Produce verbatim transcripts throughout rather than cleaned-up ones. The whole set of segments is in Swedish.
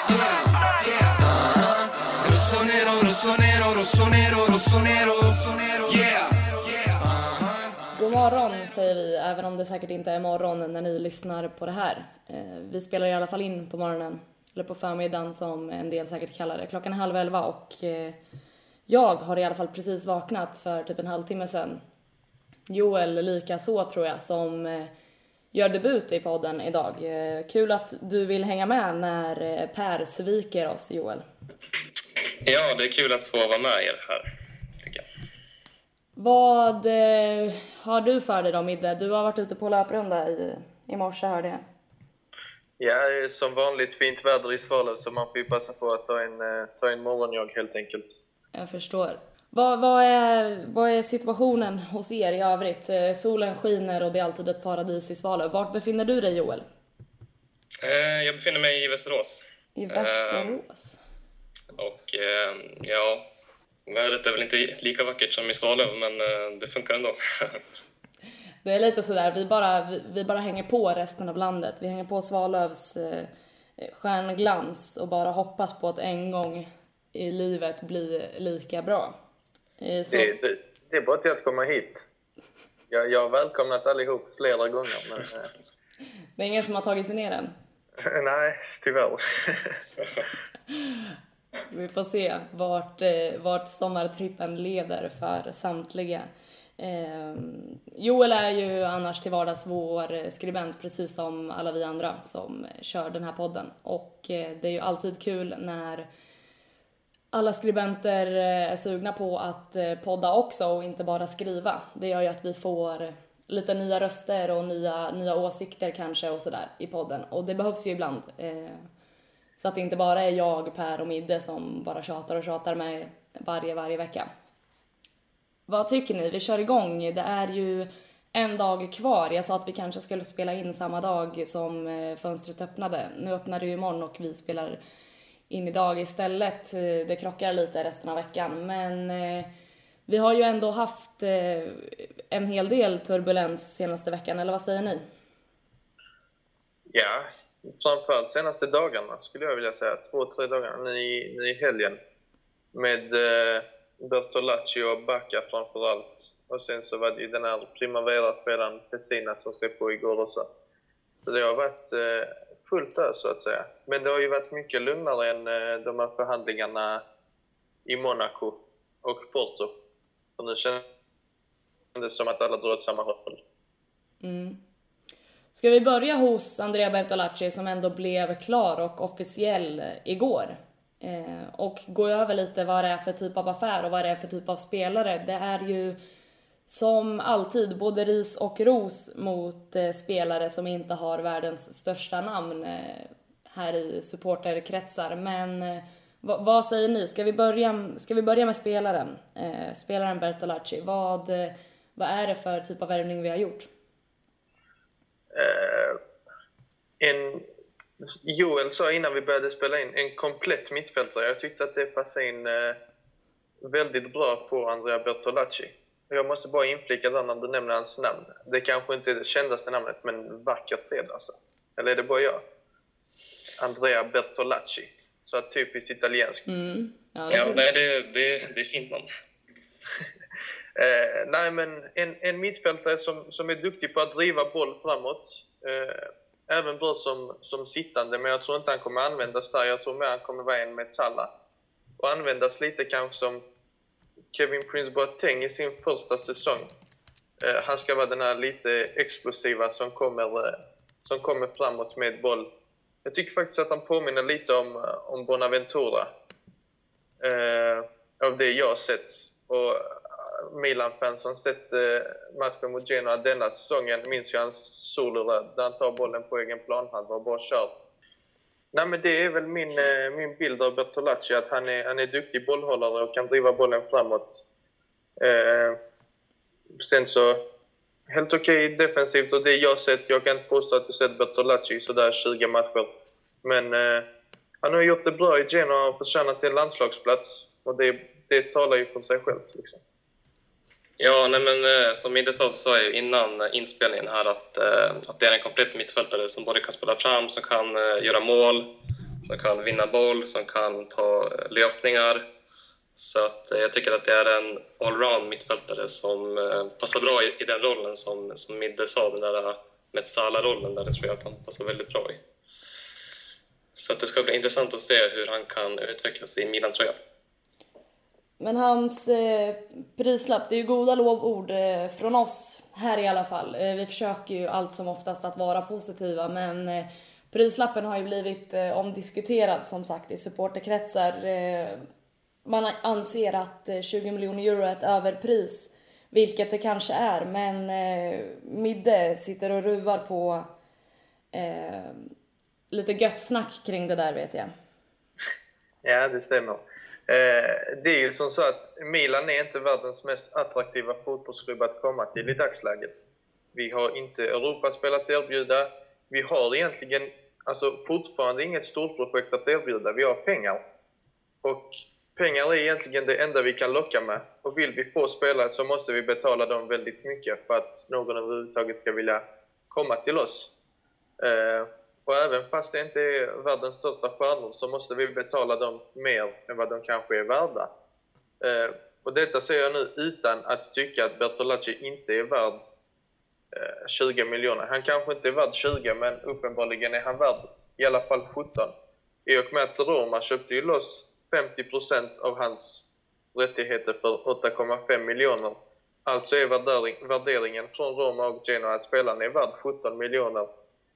yeah. Uh-huh. Rossonero, rossonero, rossonero, rossonero, rossonero, yeah, yeah. Uh-huh. God morgon säger vi, även om det säkert inte är morgon när ni lyssnar på det här. Vi spelar i alla fall in på morgonen, eller på förmiddagen som en del säkert kallar det. Klockan är halv elva och jag har i alla fall precis vaknat för typ en halvtimme sedan. Joel lika så tror jag, som gör debut i podden idag. Kul att du vill hänga med när Per sviker oss, Joel. Ja, det är kul att få vara med er här, tycker jag. Vad eh, har du för dig då, Midde? Du har varit ute på löprunda i, i morse, hörde jag. Ja, som vanligt fint väder i Svalöv, så man får ju passa på att ta en, ta en morgonjogg helt enkelt. Jag förstår. Vad, vad, är, vad är situationen hos er i övrigt? Solen skiner och det är alltid ett paradis i Svalöv. Vart befinner du dig, Joel? Eh, jag befinner mig i Västerås. I Västerås? Eh, och eh, ja, vädret är väl inte lika vackert som i Svalöv, men eh, det funkar ändå. Det är lite sådär, vi bara, vi, vi bara hänger på resten av landet. Vi hänger på Svalövs eh, stjärnglans och bara hoppas på att en gång i livet bli lika bra. Eh, så... det, det, det är bara till att komma hit. Jag, jag har välkomnat allihop flera gånger. Men, eh... det är ingen som har tagit sig ner än? Nej, tyvärr. Vi får se vart, eh, vart sommartrippen leder för samtliga. Eh, Joel är ju annars till vardags vår skribent, precis som alla vi andra som kör den här podden. Och eh, det är ju alltid kul när alla skribenter är sugna på att podda också och inte bara skriva. Det gör ju att vi får lite nya röster och nya, nya åsikter kanske och sådär i podden. Och det behövs ju ibland. Eh, så att det inte bara är jag, Per och Midde som bara tjatar och tjatar med varje, varje vecka. Vad tycker ni? Vi kör igång. Det är ju en dag kvar. Jag sa att vi kanske skulle spela in samma dag som fönstret öppnade. Nu öppnar det ju imorgon och vi spelar in idag istället. Det krockar lite resten av veckan. Men eh, vi har ju ändå haft eh, en hel del turbulens senaste veckan. Eller vad säger ni? Ja, framförallt senaste dagarna skulle jag vilja säga. Två, tre dagarna nu i, nu i helgen. Med eh, Bertolacci och Bacca framförallt. Och sen så var det ju den här Primavera-spelaren Pessina som skrev på igår också. Så det har varit eh, fullt där så att säga. Men det har ju varit mycket lugnare än eh, de här förhandlingarna i Monaco och Porto. Och nu känns det som att alla drar åt samma håll. Mm. Ska vi börja hos Andrea Bertolacci som ändå blev klar och officiell igår? Eh, och gå över lite vad det är för typ av affär och vad det är för typ av spelare. Det är ju som alltid både ris och ros mot eh, spelare som inte har världens största namn eh, här i supporterkretsar. Men eh, vad, vad säger ni? Ska vi börja, ska vi börja med spelaren? Eh, spelaren Bertolacci. Vad, eh, vad är det för typ av värvning vi har gjort? Uh, en... Joel sa innan vi började spela in en komplett mittfältare. Jag tyckte att det passade in eh, väldigt bra på Andrea Bertolacci. Jag måste bara inflika där när du nämner hans namn. Det kanske inte är det kändaste namnet, men vackert är det alltså. Eller är det bara jag? Andrea Bertolacci. Så typiskt italienskt. Mm. Ja, ja, nej, det, det, det är fint namn. eh, nej, men en, en mittfältare som, som är duktig på att driva boll framåt. Eh, Även bra som, som sittande, men jag tror inte han kommer användas där. Jag tror mer han kommer vara en med Salah. Och användas lite kanske som Kevin Prince Boateng i sin första säsong. Eh, han ska vara den här lite explosiva som kommer, eh, som kommer framåt med boll. Jag tycker faktiskt att han påminner lite om, om Bonaventura. Eh, av det jag har sett. Och Milan-fans som sett eh, matchen mot Genoa denna säsongen minns ju hans solo där han tar bollen på egen planhalva och bara kör. Nej, men det är väl min, eh, min bild av Bertolacci, att han är, han är duktig bollhållare och kan driva bollen framåt. Eh, sen så helt okej defensivt, och det jag har sett, jag kan inte påstå att jag sett Bertolacci sådär tjugo matcher. Men eh, han har gjort det bra i Genoa och förtjänat till en landslagsplats, och det, det talar ju för sig själv liksom. Ja, nej, men som Midde sa så sa jag innan inspelningen här att, att det är en komplett mittfältare som både kan spela fram, som kan göra mål, som kan vinna boll, som kan ta löpningar. Så att jag tycker att det är en allround mittfältare som passar bra i, i den rollen som, som Midde sa, den där Metsala-rollen, där det tror jag att han passar väldigt bra i. Så att det ska bli intressant att se hur han kan utvecklas i Milan-tröjan. Men hans eh, prislapp, det är ju goda lovord eh, från oss här i alla fall. Eh, vi försöker ju allt som oftast att vara positiva, men eh, prislappen har ju blivit eh, omdiskuterad som sagt i supporterkretsar. Eh, man anser att eh, tjugo miljoner euro är ett överpris, vilket det kanske är, men eh, Midde sitter och ruvar på eh, lite gött snack kring det där, vet jag. Ja, det stämmer. Eh, det är ju som så att Milan är inte världens mest attraktiva fotbollsklubb att komma till i dagsläget. Vi har inte Europaspel att erbjuda. Vi har egentligen alltså, fortfarande inget stort projekt att erbjuda. Vi har pengar. Och pengar är egentligen det enda vi kan locka med. Och vill vi få spelare så måste vi betala dem väldigt mycket för att någon överhuvudtaget ska vilja komma till oss. Eh, Och även fast det inte är världens största stjärnor så måste vi betala dem mer än vad de kanske är värda. Eh, och detta säger jag nu utan att tycka att Bertolacci inte är värd eh, tjugo miljoner. Han kanske inte är värd tjugo, men uppenbarligen är han värd i alla fall sjutton. I och med att Roma köpte ju loss femtio procent av hans rättigheter för åtta komma fem miljoner. Alltså är värdering, värderingen från Roma och Genoa att spelaren är värd sjutton miljoner.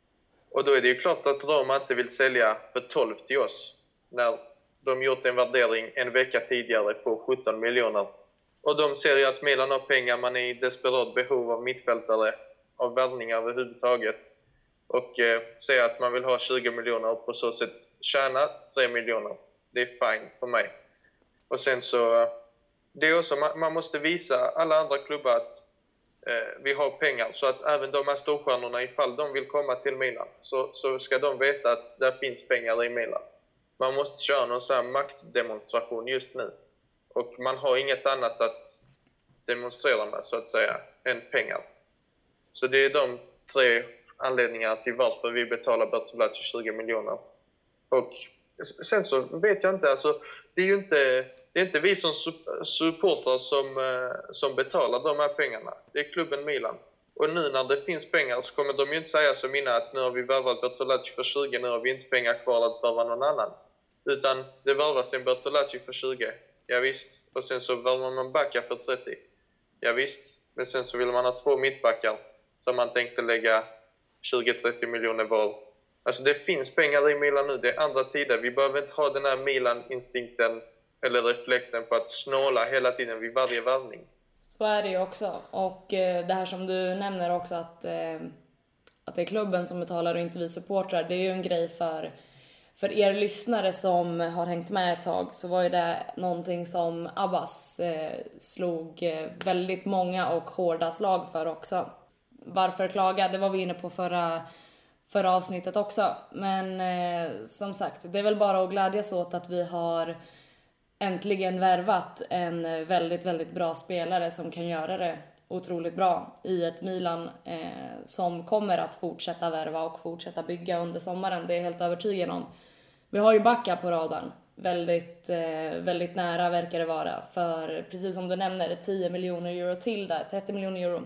Och då är det ju klart att Roma inte vill sälja för tolv till oss när de gjort en värdering en vecka tidigare på sjutton miljoner. Och de ser ju att Milan har pengar, man är i desperat behov av mittfältare, av värvningar överhuvudtaget. Och eh, säger att man vill ha tjugo miljoner och på så sätt tjäna tre miljoner. Det är fine för mig. Och sen så, det är också, man, man måste visa alla andra klubbar att Eh, vi har pengar, så att även de här storstjärnorna, ifall de vill komma till Milan, så, så ska de veta att det finns pengar i Milan. Man måste köra någon sån här maktdemonstration just nu. Och man har inget annat att demonstrera med, så att säga, än pengar. Så det är de tre anledningarna till varför vi betalar Bertolacci tjugo miljoner. Och sen så vet jag inte, alltså, det är ju inte... Det är inte vi som supportrar som, som betalar de här pengarna. Det är klubben Milan. Och nu när det finns pengar så kommer de ju inte säga som innan att nu har vi värvat Bertolacci för tjugo, nu har vi inte pengar kvar att värva någon annan. Utan det värvas en Bertolacci för tjugo. Ja visst. Och sen så värvar man backar för trettio. Ja visst. Men sen så vill man ha två mittbackar som man tänkte lägga tjugo till trettio miljoner var. Alltså det finns pengar i Milan nu. Det är andra tider. Vi behöver inte ha den här Milan-instinkten eller reflexen på att snåla hela tiden vid varje värvning. Så är det ju också. Och eh, det här som du nämner också, att, eh, att det är klubben som betalar och inte vi supportrar. Det är ju en grej för, för er lyssnare som har hängt med ett tag. Så var ju det någonting som Abbas eh, slog eh, väldigt många och hårda slag för också. Varför klaga? Det var vi inne på förra, förra avsnittet också. Men eh, som sagt, det är väl bara att glädjas åt att vi har äntligen värvat en väldigt, väldigt bra spelare som kan göra det otroligt bra i ett Milan eh, som kommer att fortsätta värva och fortsätta bygga under sommaren. Det är helt övertygad om. Vi har ju Backa på radarn. Väldigt, eh, väldigt nära verkar det vara. För precis som du nämner, tio miljoner euro till där. trettio miljoner euro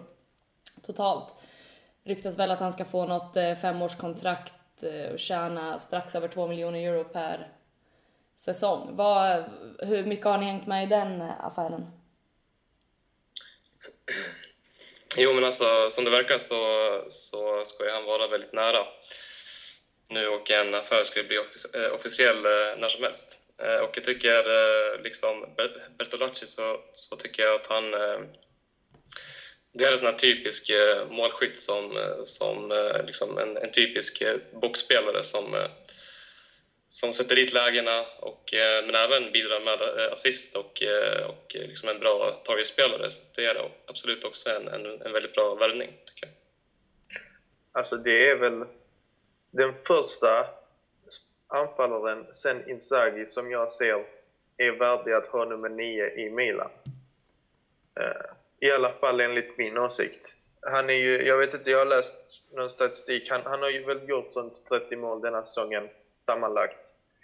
totalt. Ryktas väl att han ska få något eh, femårskontrakt eh, och tjäna strax över två miljoner euro per säsong. Vad, hur mycket har ni hängt med i den affären? Jo, men alltså som det verkar så, så ska han vara väldigt nära nu, och en affär ska bli offic- officiell när som helst. Och jag tycker liksom Bertolacci så, så tycker jag att han det är en sån här typisk målskytt som, som liksom en, en typisk boxspelare som som sätter dit lägena, och, men även bidrar med assist och, och liksom en bra targetspelare. Så det är absolut också en, en, en väldigt bra värvning, tycker jag. Alltså det är väl den första anfallaren sen Inzaghi som jag ser är värdig att ha nummer nio i Milan. I alla fall enligt min åsikt. Han är ju, jag vet inte, jag har läst någon statistik. Han, han har ju väl gjort runt trettio mål denna säsongen sammanlagt.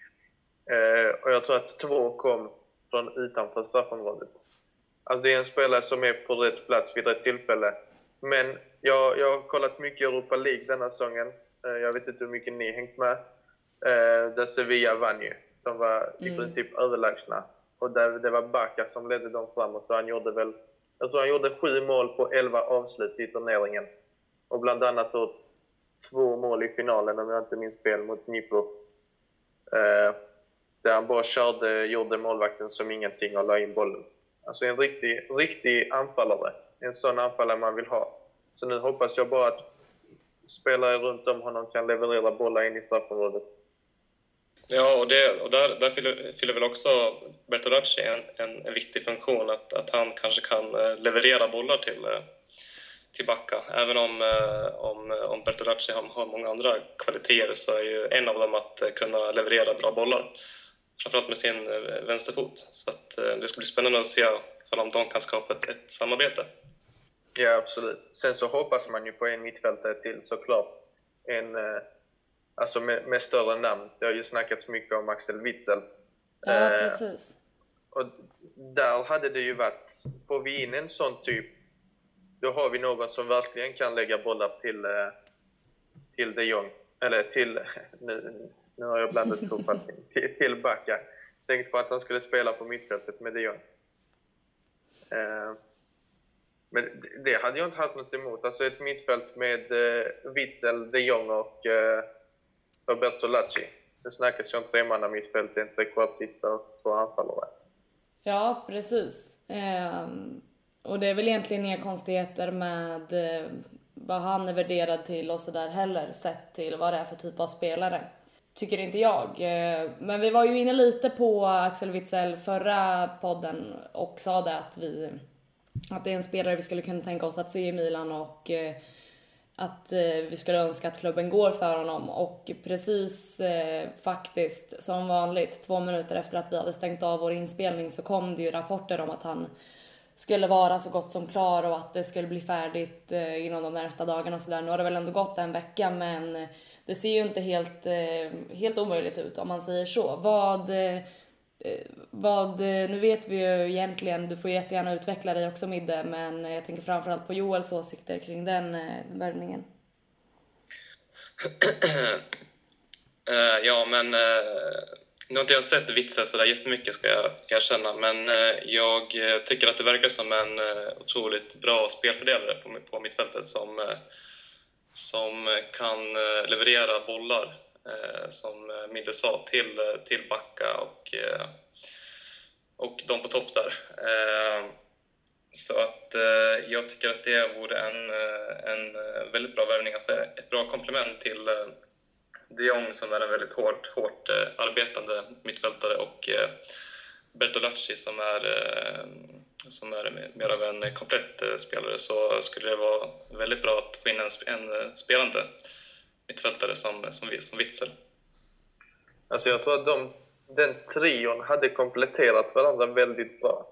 Eh, och jag tror att två kom från utanför straffområdet. Alltså det är en spelare som är på rätt plats vid rätt tillfälle. Men jag, jag har kollat mycket Europa League denna säsongen. Eh, jag vet inte hur mycket ni hängt med. Eh, där Sevilla vann ju. De var i Mm. princip överlägsna. Och där, det var Bacca som ledde dem framåt. Och han gjorde väl, jag tror han gjorde sju mål på elva avslut i turneringen. Och bland annat då två mål i finalen, om jag inte minns fel, mot Dnipro. Eh, där han bara körde, gjorde målvakten som ingenting och la in bollen. Alltså en riktig, riktig anfallare. En sån anfallare man vill ha. Så nu hoppas jag bara att spelare runt om honom kan leverera bollar in i straffområdet. Ja, och, det, och där, där fyller, fyller väl också Bertolacci en, en, en viktig funktion. Att, att han kanske kan leverera bollar till, till Bacca. Även om, om, om Bertolacci har många andra kvaliteter så är ju en av dem att kunna leverera bra bollar. Framförallt med sin vänsterfot. Så att det ska bli spännande att se om de kan skapa ett, ett samarbete. Ja, absolut. Sen så hoppas man ju på en mittfältare till såklart. En, alltså med, med större namn. Det har ju snackats mycket om Axel Witsel. Ja, precis. Eh, och där hade det ju varit, får vi in en sån typ, då har vi någon som verkligen kan lägga bollar till, till de Jong. Eller till, nu, nu har jag blandat ihop allting, till, till Bacca. Tänkte på att han skulle spela på mittfältet med de Jong. Eh, men det hade jag inte haft något emot. Alltså ett mittfält med eh, Witsel, de Jong och eh, Roberto Lacci. Det snackas ju om tremanna mittfält, en trekvartista och två anfallare. Ja, precis. Ehm, och det är väl egentligen inga konstigheter med eh, vad han är värderad till och så där heller, sett till vad det är för typ av spelare. Tycker inte jag. Eh, men vi var ju inne lite på Axel Witsel förra podden och sa det att vi att det är en spelare vi skulle kunna tänka oss att se i Milan och eh, att eh, vi skulle önska att klubben går för honom. Och precis eh, faktiskt som vanligt, två minuter efter att vi hade stängt av vår inspelning så kom det ju rapporter om att han skulle vara så gott som klar och att det skulle bli färdigt eh, inom de närmsta dagarna och sådär. Nu har det väl ändå gått en vecka, men det ser ju inte helt, eh, helt omöjligt ut om man säger så. Vad... Eh, Vad, nu vet vi ju egentligen, du får jättegärna utveckla dig också Midde, men jag tänker framförallt på Joels åsikter kring den, den värvningen. uh, ja, men uh, nu har inte jag sett Witsel så där jättemycket ska jag erkänna, men uh, jag tycker att det verkar som en uh, otroligt bra spelfördelare på, på mittfältet som, uh, som kan uh, leverera bollar. Eh, som Midde sa till, till Bacca och, eh, och de på topp där. Eh, så att eh, jag tycker att det vore en, en väldigt bra värvning, alltså ett bra komplement till eh, de Jong som är en väldigt hårt, hårt eh, arbetande mittfältare och eh, Bertolacci som är, eh, som är mer av en komplett eh, spelare, så skulle det vara väldigt bra att få in en, en spelande mittfältare som, som, som Witsel. Alltså jag tror att de, den trion hade kompletterat varandra väldigt bra.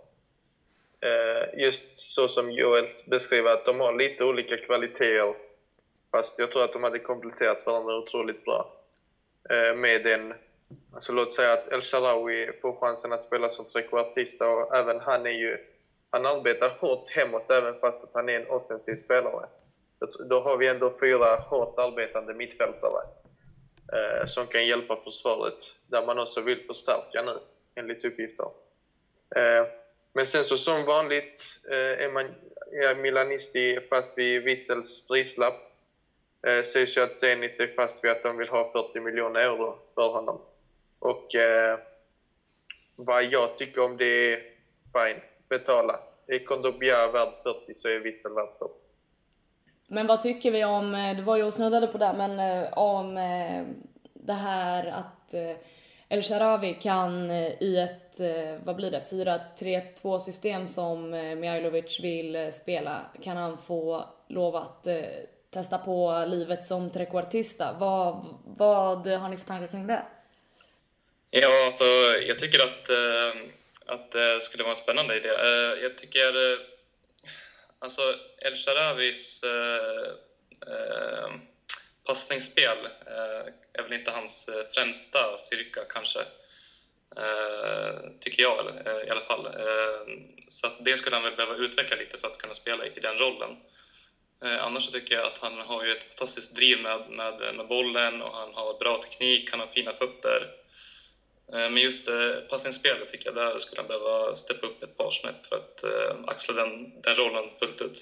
Eh, just så som Joel beskriver, att de har lite olika kvaliteter. Fast jag tror att de hade kompletterat varandra otroligt bra. Eh, med en, alltså låt säga att El Shaarawy får chansen att spela som trekvartista, och även han är ju, han arbetar hårt hemåt även fast att han är en offensiv spelare. Då har vi ändå fyra hårt arbetande mittfältare eh, som kan hjälpa försvaret, där man också vill förstärka nu, enligt uppgifter. Eh, men sen så som vanligt eh, är, man, är Milanisti fast vid Witsels prislapp. Eh, sägs ju att Zenit är fast vid att de vill ha fyrtio miljoner euro för honom. Och eh, vad jag tycker om det är fine, betala. Är Kondogbia värd fyrtio så är Witsel värd fyrtio. Men vad tycker vi om, det var ju och snuddade på det, men om det här att El Shaarawy kan i ett, vad blir det, fyra tre två system som Mihailovic vill spela, kan han få lov att testa på livet som trekvartista? Vad, vad har ni för tankar kring det? Ja, alltså jag tycker att, att det skulle vara en spännande idé. Jag tycker... Alltså, El Shaarawys eh, eh, passningsspel eh, är väl inte hans främsta styrka kanske. Eh, tycker jag eh, i alla fall. Eh, så att det skulle han väl behöva utveckla lite för att kunna spela i den rollen. Eh, annars så tycker jag att han har ju ett fantastiskt driv med, med, med bollen och han har bra teknik, han har fina fötter. Eh, men just eh, passningsspelet tycker jag där skulle han behöva steppa upp ett par snäpp för att eh, axla den, den rollen fullt ut.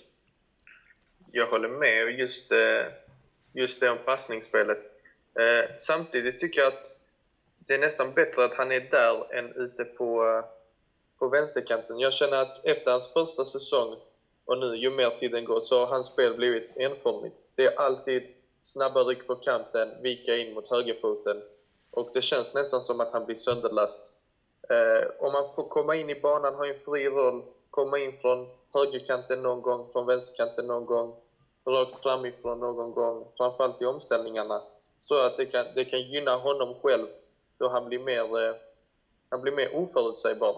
Jag håller med och just, eh, just det om passningsspelet. Eh, samtidigt tycker jag att det är nästan bättre att han är där än ute på, på vänsterkanten. Jag känner att efter hans första säsong och nu ju mer tiden går så har hans spel blivit enformigt. Det är alltid snabba ryck på kanten, vika in mot högerfoten och det känns nästan som att han blir sönderlast. Eh, om man får komma in i banan, har en fri roll, komma in från högerkanten någon gång, från vänsterkanten någon gång, rakt framifrån någon gång, framförallt i omställningarna, så att det kan, det kan gynna honom själv då han blir mer, eh, han blir mer oförutsägbar.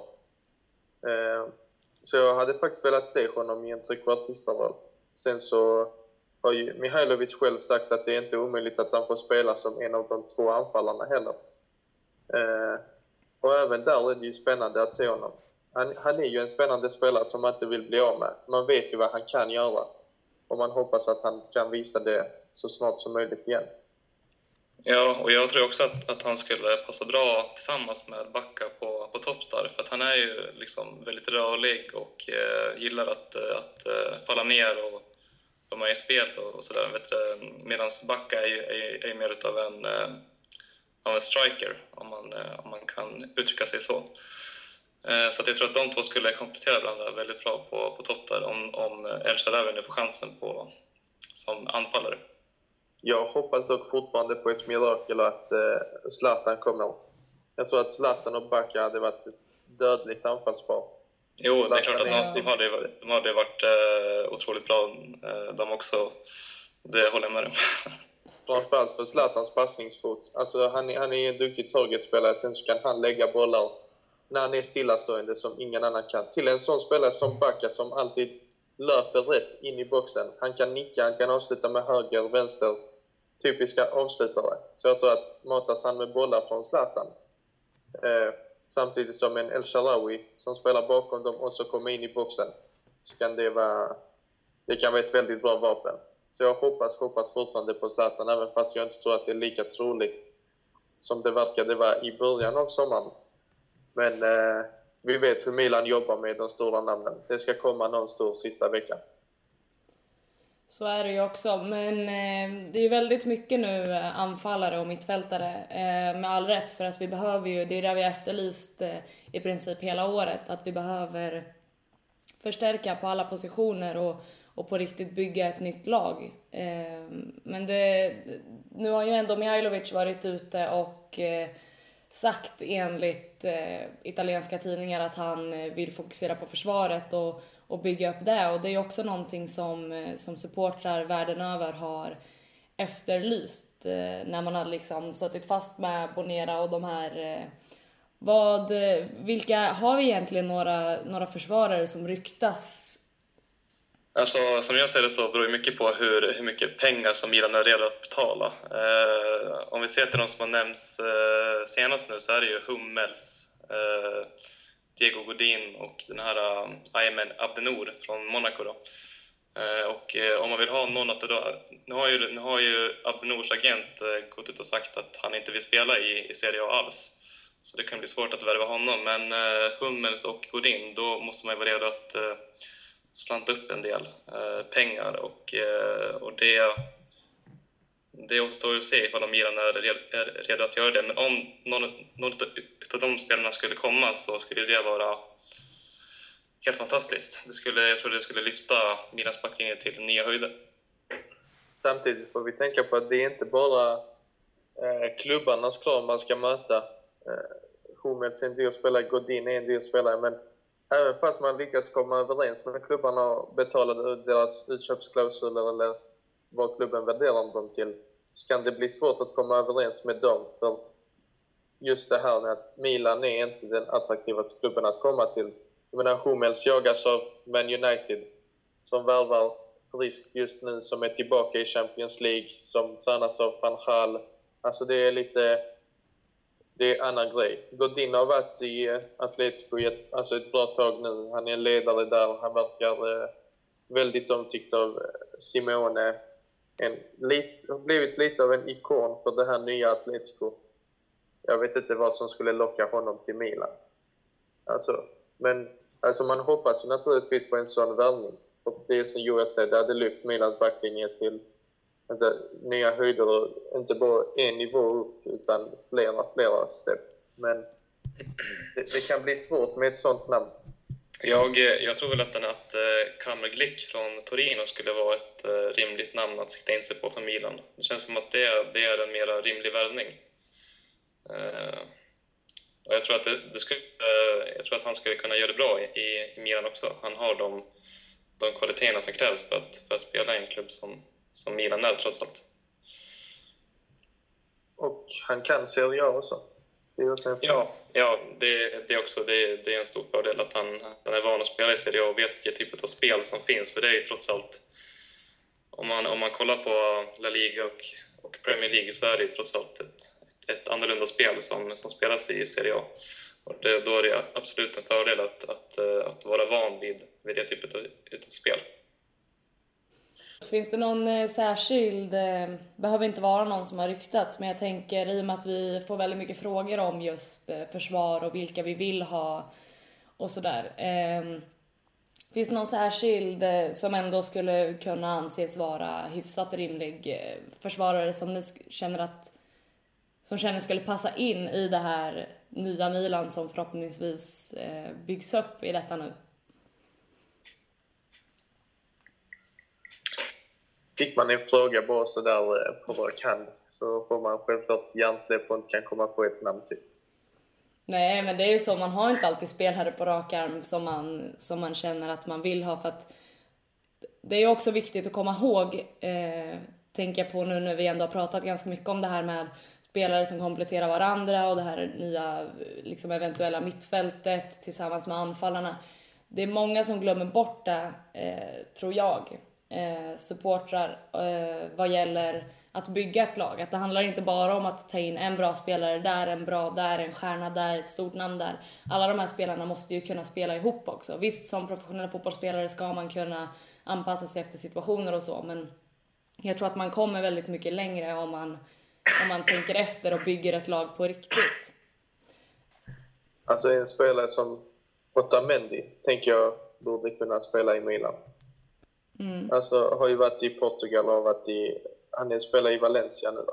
Eh, så jag hade faktiskt velat se honom i en trekvartisterroll. Sen så har ju Mihailovic själv sagt att det är inte omöjligt att han får spela som en av de två anfallarna heller. Eh, och även där är det ju spännande att se honom. Han, han är ju en spännande spelare som man inte vill bli av med. Man vet ju vad han kan göra. Och man hoppas att han kan visa det så snart som möjligt igen. Ja, och jag tror också att, att han skulle passa bra tillsammans med Backa på, på topp där. För att han är ju liksom väldigt rörlig och eh, gillar att, att uh, falla ner och komma i spelet och, och sådär. Medan Backa är ju är, är mer utav en, uh, av en striker, om man, uh, om man kan uttrycka sig så. Uh, så att jag tror att de två skulle komplettera varandra väldigt bra på, på topp där om, om El Shaarawy nu får chansen på, som anfallare. Jag hoppas dock fortfarande på ett mirakel att eh, Zlatan kommer. Jag tror att Zlatan och Backa hade varit ett dödligt anfallspar. Jo, det är klart att de, de hade, de hade varit eh, otroligt bra eh, de också. Det håller jag med om. Framförallt för Zlatans passningsfot. Alltså, han, han är en duktig targetspelare, sen så kan han lägga bollar när han är stillastående som ingen annan kan. Till en sån spelare som Backa som alltid löper rätt in i boxen. Han kan nicka, han kan avsluta med höger, vänster. Typiska avslutare. Så jag tror att matas han med bollar från Zlatan. Eh, samtidigt som en El Shaarawy som spelar bakom dem och så kommer in i boxen. Så kan det vara, det kan vara ett väldigt bra vapen. Så jag hoppas, hoppas fortfarande på Zlatan, även fast jag inte tror att det är lika troligt som det verkade vara i början av sommaren. Men eh, vi vet hur Milan jobbar med de stora namnen. Det ska komma någon stor sista veckan. Så är det ju också, men eh, det är ju väldigt mycket nu eh, anfallare och mittfältare eh, med all rätt, för att vi behöver ju, det är det vi har efterlyst eh, i princip hela året, att vi behöver förstärka på alla positioner och, och på riktigt bygga ett nytt lag. Eh, men det, nu har ju ändå Mihailovic varit ute och eh, sagt enligt eh, italienska tidningar att han eh, vill fokusera på försvaret och och bygga upp det, och det är också någonting som, som supportrar världen över har efterlyst eh, när man har liksom suttit fast med Bonera och de här. Eh, vad, vilka, har vi egentligen några, några försvarare som ryktas? Alltså, som jag ser det så beror det mycket på hur, hur mycket pengar som Milan är redo att betala. Eh, om vi ser till de som har nämnts eh, senast nu så är det ju Hummels, eh, Diego Godin och den här uh, Aymen Abdenour från Monaco då. Uh, och uh, om man vill ha någon att då, nu har ju, nu har ju Abdenours agent uh, gått ut och sagt att han inte vill spela i, i Serie A alls. Så det kan bli svårt att värva honom. Men uh, Hummels och Godin, då måste man ju vara redo att uh, slanta upp en del uh, pengar. Och, uh, och det, det återstår att se ifall de Milan är redo att göra det. Men om någon, någon av de spelarna skulle komma så skulle det vara helt fantastiskt. Det skulle, jag tror det skulle lyfta Milans backlinje till nya höjder. Samtidigt får vi tänka på att det är inte bara eh, klubbarnas krav man ska möta. Eh, Hummels är en dyr spelare, Godin är en dyr spelare, men även fast man lyckas komma överens med klubbarna och betala deras utköpsklausuler eller vad klubben värderar dem till, så kan det bli svårt att komma överens med dem. För just det här med att Milan är inte den attraktivaste klubben att komma till. Jag menar, Hummels jagas av Man United som värvar friskt just nu, som är tillbaka i Champions League, som tränas av Van Gaal. Alltså det är lite, det är en annan grej. Godin har varit i Atletico i ett, alltså ett bra tag nu. Han är ledare där. Han verkar eh, väldigt omtyckt av Simeone. En, lit, har blivit lite av en ikon för det här nya Atletico. Jag vet inte vad som skulle locka honom till Milan. Alltså, men alltså man hoppas ju naturligtvis på en sån värvning. Och det är som Joel säger, det hade lyft Milans backlinje till inte, nya höjder och inte bara en nivå upp utan flera, flera steg. Men det, det kan bli svårt med ett sånt namn. Jag, jag tror väl att, den, att eh, Kamil Glick från Torino skulle vara ett eh, rimligt namn att sikta in sig på för Milan. Det känns som att det, det är en mer rimlig värvning. Eh, och jag tror att det, det skulle, eh, jag tror att han skulle kunna göra det bra i, i Milan också. Han har de, de kvaliteterna som krävs för att, för att spela i en klubb som, som Milan är trots allt. Och han kan Serie A också. Ja, ja det, det, är också, det, det är en stor fördel att han, han är van att spela i Serie A och vet vilket typ av spel som finns. För det är ju trots allt, om man, om man kollar på La Liga och, och Premier League så är det ju trots allt ett, ett annorlunda spel som, som spelas i Serie A. Och det, då är det absolut en fördel att, att, att vara van vid, vid det typet av, av spel. Finns det någon eh, särskild, eh, behöver inte vara någon som har ryktats, men jag tänker i och med att vi får väldigt mycket frågor om just eh, försvar och vilka vi vill ha och sådär. Eh, finns det någon särskild eh, som ändå skulle kunna anses vara hyfsat rimlig eh, försvarare som ni känner att som känner skulle passa in i det här nya Milan som förhoppningsvis eh, byggs upp i detta nu? Fick man en fråga bara så där på vad kan så får man självklart hjärnsläpp och inte kan komma på ett namn typ. Nej, men det är ju så, man har inte alltid spelare på rak arm som man, som man känner att man vill ha, för att det är också viktigt att komma ihåg, eh, tänker jag på nu när vi ändå har pratat ganska mycket om det här med spelare som kompletterar varandra och det här nya liksom eventuella mittfältet tillsammans med anfallarna. Det är många som glömmer bort det, eh, tror jag. Eh, supportrar eh, vad gäller att bygga ett lag. Att det handlar inte bara om att ta in en bra spelare där, en bra där, en stjärna där, ett stort namn där. Alla de här spelarna måste ju kunna spela ihop också. Visst, som professionella fotbollsspelare ska man kunna anpassa sig efter situationer och så, men jag tror att man kommer väldigt mycket längre om man, om man tänker efter och bygger ett lag på riktigt. Alltså en spelare som Otamendi tänker jag borde kunna spela i Milan. Mm. Alltså har ju varit i Portugal och har varit i, han är spelar i Valencia nu va.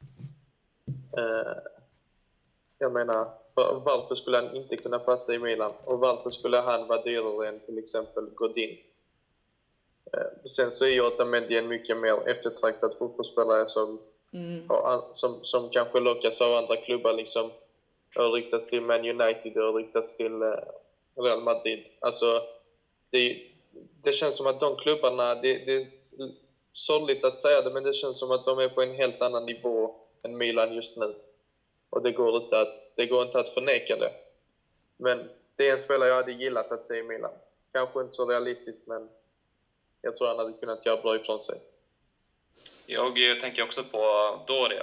Eh, jag menar, var, varför skulle han inte kunna passa i Milan? Och varför skulle han vara dyrare än till exempel Godin? Eh, sen så är ju Otamendi en mycket mer eftertraktad fotbollsspelare som, mm. har, som, som kanske lockas av andra klubbar liksom. Har ryktats till Man United och har ryktats till eh, Real Madrid. Alltså det, det känns som att de klubbarna, det, det är sorgligt att säga det, men det känns som att de är på en helt annan nivå än Milan just nu. Och det går inte att, det går inte att förneka det. Men det är en spelare jag hade gillat att se i Milan. Kanske inte så realistiskt, men jag tror han hade kunnat göra bra ifrån sig. Jag tänker också på Doria.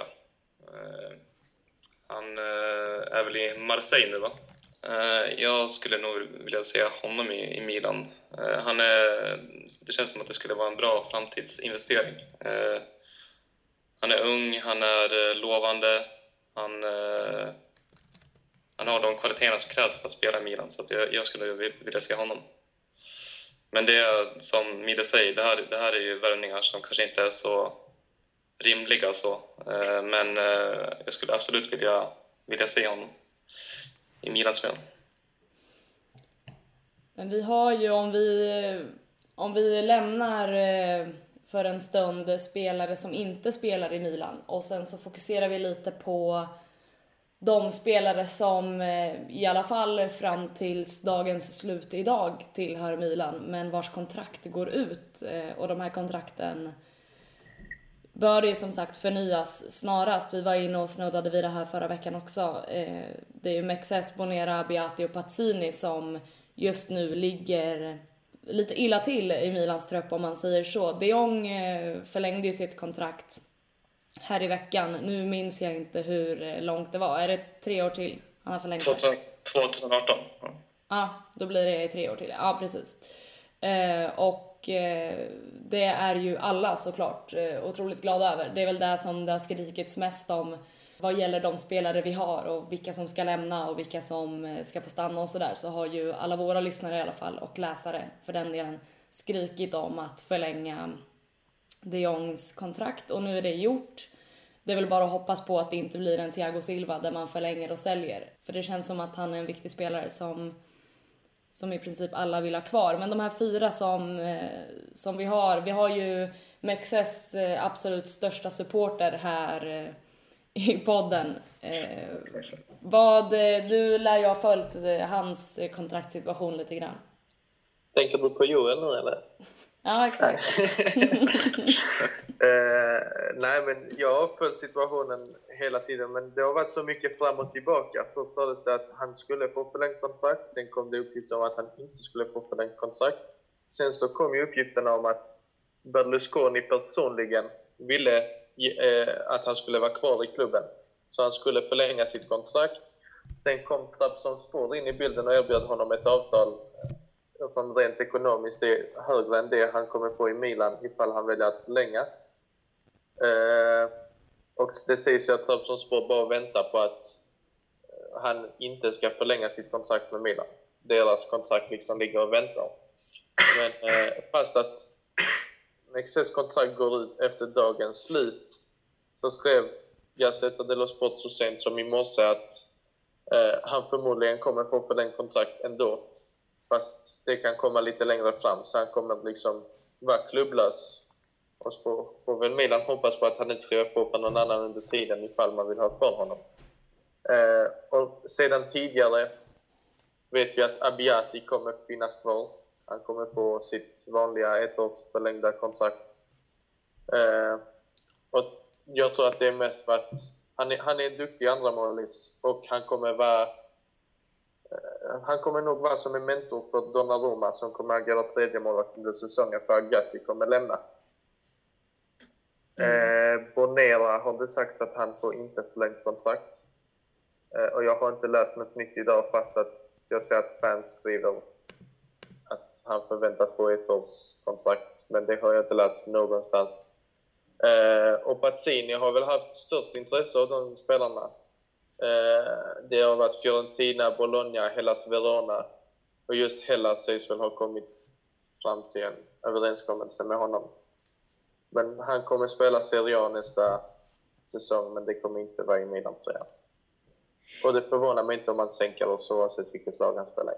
Han är väl i Marseille nu va? Jag skulle nog vilja se honom i, i Milan. Han är, det känns som att det skulle vara en bra framtidsinvestering. Han är ung, han är lovande, han, han har de kvaliteterna som krävs för att spela i Milan. Så att jag, jag skulle vilja se honom. Men det är som Mide säger, det här, det här är ju värvningar som kanske inte är så rimliga så. Men jag skulle absolut vilja, vilja se honom i Milan tror jag. Men vi har ju, om vi, om vi lämnar för en stund spelare som inte spelar i Milan och sen så fokuserar vi lite på de spelare som i alla fall fram tills dagens slut idag tillhör Milan men vars kontrakt går ut, och de här kontrakten bör ju som sagt förnyas snarast. Vi var inne och snuddade vid det här förra veckan också. Det är ju Mexes, Bonera, Beati och Pazzini som just nu ligger lite illa till i Milans trupp om man säger så. De Jong förlängde ju sitt kontrakt här i veckan. Nu minns jag inte hur långt det var. Är det tre år till? Han har förlängt tjugo arton. Ja, ah, då blir det tre år till. Ja, ah, precis. Eh, och eh, det är ju alla såklart eh, otroligt glada över. Det är väl det som det har skrikits mest om vad gäller de spelare vi har och vilka som ska lämna och vilka som ska få stanna och sådär. Så har ju alla våra lyssnare i alla fall och läsare för den delen skrikit om att förlänga de Jongs kontrakt, och nu är det gjort. Det är väl bara att hoppas på att det inte blir en Thiago Silva där man förlänger och säljer. För det känns som att han är en viktig spelare som, som i princip alla vill ha kvar. Men de här fyra som, som vi har, vi har ju Mexes absolut största supporter här i podden. Vad, du lär ju ha följt hans kontraktssituation lite grann. Tänker du på Joel nu eller? Ja, exakt. uh, nej, men jag har följt situationen hela tiden, men det har varit så mycket fram och tillbaka. Först sades det att han skulle få förlängt kontrakt, sen kom det uppgifter om att han inte skulle få förlängt kontrakt. Sen så kom ju uppgifterna om att Berlusconi personligen ville uh, att han skulle vara kvar i klubben, så han skulle förlänga sitt kontrakt. Sen kom Trabzonspor in i bilden och erbjöd honom ett avtal som rent ekonomiskt är högre än det han kommer få i Milan ifall han väljer att förlänga. Eh, och det sägs ju att Trabzonspor bara väntar på att han inte ska förlänga sitt kontrakt med Milan. Deras kontrakt liksom ligger och väntar. Men eh, fast att Mexes kontrakt går ut efter dagens slut, så skrev Gazzetta dello Sport så sent som i morse att eh, han förmodligen kommer få förlängt kontrakt ändå. Fast det kan komma lite längre fram, så han kommer liksom vara klubblös. Och så får väl Milan hoppas på att han inte skriver på för någon annan under tiden ifall man vill ha kvar honom. Eh, och sedan tidigare vet vi att Abbiati kommer finnas kvar. Han kommer få sitt vanliga ettårs förlängda kontrakt. Eh, och jag tror att det är mest för att han är, han är en duktig andra målis, och han kommer vara Han kommer nog vara som en mentor för Donnarumma, som kommer agera tredje målet under säsongen för Gatti kommer lämna. Mm. Eh, Bonera har det sagts att han får inte förlängt kontrakt. Eh, och jag har inte läst något nytt idag, fast att jag ser att fans skriver att han förväntas få ett års kontrakt. Men det har jag inte läst någonstans. Eh, och Pazzini har väl haft störst intresse av de spelarna. Det har varit Fiorentina, Bologna, Hellas Verona, och just Hellas sägs väl ha kommit fram till en överenskommelse med honom. Men han kommer spela Serie A nästa säsong, men det kommer inte vara i Milan, tror jag. Och det förvånar mig inte om man sänker oss oavsett vilket lag han spelar i.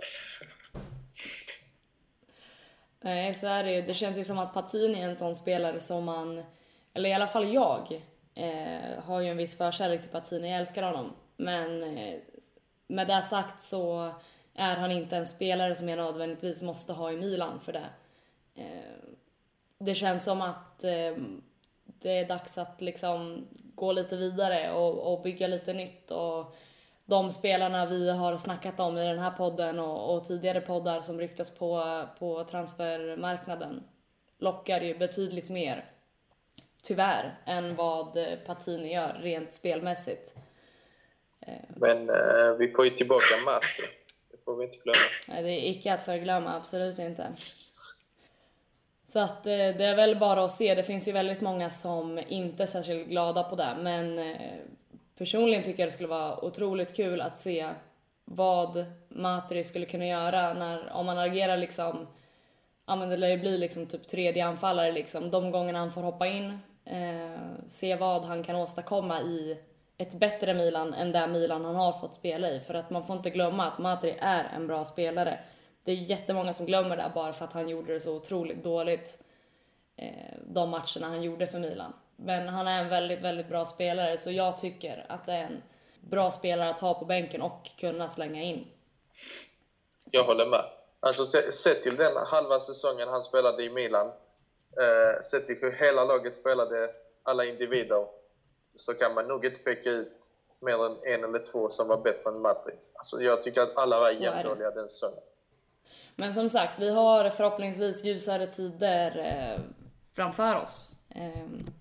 Nej, så är det ju. Det känns ju som att Pazzini är en sån spelare som man, eller i alla fall jag, eh, har ju en viss förkärlek till Pazzini. Jag älskar honom. Men eh, med det sagt så är han inte en spelare som jag nödvändigtvis måste ha i Milan för det. Eh, det känns som att eh, det är dags att liksom gå lite vidare och, och bygga lite nytt. Och de spelarna vi har snackat om i den här podden och, och tidigare poddar som ryktas på, på transfermarknaden lockar ju betydligt mer, tyvärr, än vad Pazzini gör rent spelmässigt. Men eh, vi får ju tillbaka Matti. Det får vi inte glömma. Nej, det är icke att förglömma, absolut inte. Så att eh, det är väl bara att se. Det finns ju väldigt många som inte är särskilt glada på det. Men eh, personligen tycker jag det skulle vara otroligt kul att se vad Matri skulle kunna göra när, om man agerar liksom, ja men det lär ju bli liksom typ tredje anfallare liksom. De gångerna han får hoppa in, eh, se vad han kan åstadkomma i ett bättre Milan än det Milan han har fått spela i. För att man får inte glömma att Matri är en bra spelare. Det är jättemånga som glömmer det bara för att han gjorde det så otroligt dåligt eh, de matcherna han gjorde för Milan. Men han är en väldigt, väldigt bra spelare, så jag tycker att det är en bra spelare att ha på bänken och kunna slänga in. Jag håller med. Alltså sett till den halva säsongen han spelade i Milan, eh, sett till hur hela laget spelade, alla individer, så kan man nog inte peka ut mer än en eller två som var bättre än Matri. Alltså jag tycker att alla var jämndåliga den säsongen. Men som sagt, vi har förhoppningsvis ljusare tider eh, framför oss. Eh,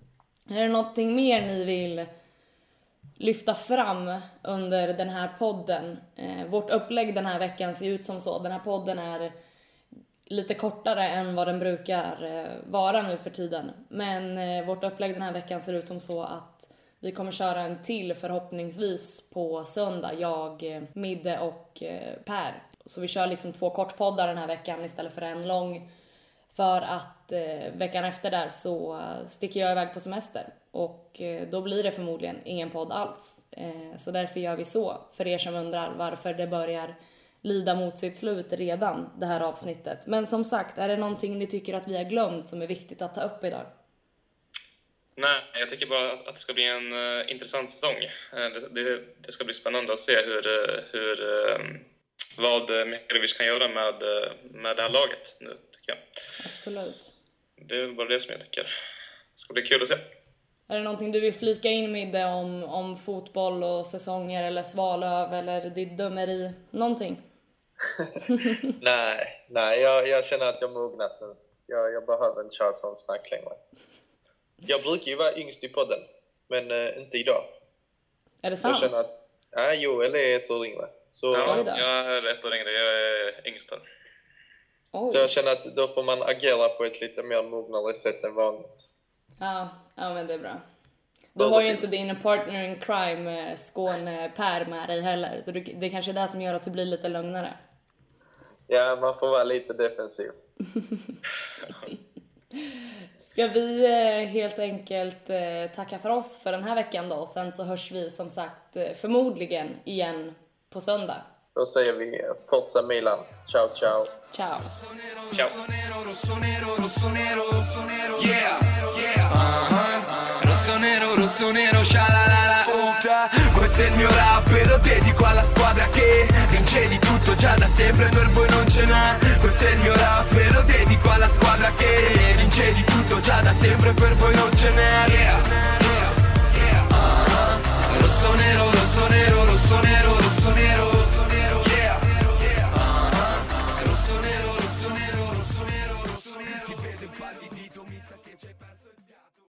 Är det någonting mer ni vill lyfta fram under den här podden? Eh, vårt upplägg den här veckan ser ut som så. Den här podden är lite kortare än vad den brukar eh, vara nu för tiden. Men eh, vårt upplägg den här veckan ser ut som så att vi kommer köra en till förhoppningsvis på söndag. Jag, eh, Midde och eh, Per. Så vi kör liksom två kortpoddar den här veckan istället för en lång. För att eh, veckan efter där så sticker jag iväg på semester. Och eh, då blir det förmodligen ingen podd alls. Eh, så därför gör vi så. För er som undrar varför det börjar lida mot sitt slut redan, det här avsnittet. Men som sagt, är det någonting ni tycker att vi har glömt som är viktigt att ta upp idag? Nej, jag tycker bara att det ska bli en uh, intressant säsong. Uh, det, det, det ska bli spännande att se hur, uh, hur, uh, vad Mihailovic kan göra med, uh, med det här laget nu, tycker jag. Absolut. Det är bara det som jag tycker. Det ska bli kul att se. Är det någonting du vill flika in med det om, om fotboll och säsonger eller Svalöv eller ditt dömeri? Någonting? nej, nej jag, jag känner att jag mognat nu. Jag, jag behöver inte köra sån snack längre. Jag brukar ju vara yngst i podden, men uh, inte idag. Är det sant? Jag känner att nej, Joel är ett år yngre. Så, ja, jag är ett år yngre. Jag är yngst. Så jag känner att då får man agera på ett lite mer mognare sätt än vanligt. Ja, ja men det är bra. Du har ju inte din partner in crime, Skåne Per, med dig heller. Så det är kanske är det som gör att du blir lite lugnare. Ja, man får vara lite defensiv. Ska vi helt enkelt tacka för oss för den här veckan då. Sen så hörs vi som sagt förmodligen igen på söndag. Då säger vi Forza Milan. Ciao, ciao. Ciao. Ciao. Yeah, yeah, uh-huh. Rosso nero, rosso nero, scialalala, uta. Questo è il mio rap e lo dedico alla squadra che vince di tutto già da sempre, per voi non ce n'è. Questo è il mio rap e lo dedico alla squadra che vince di tutto già da sempre, per voi non ce n'è. Yeah.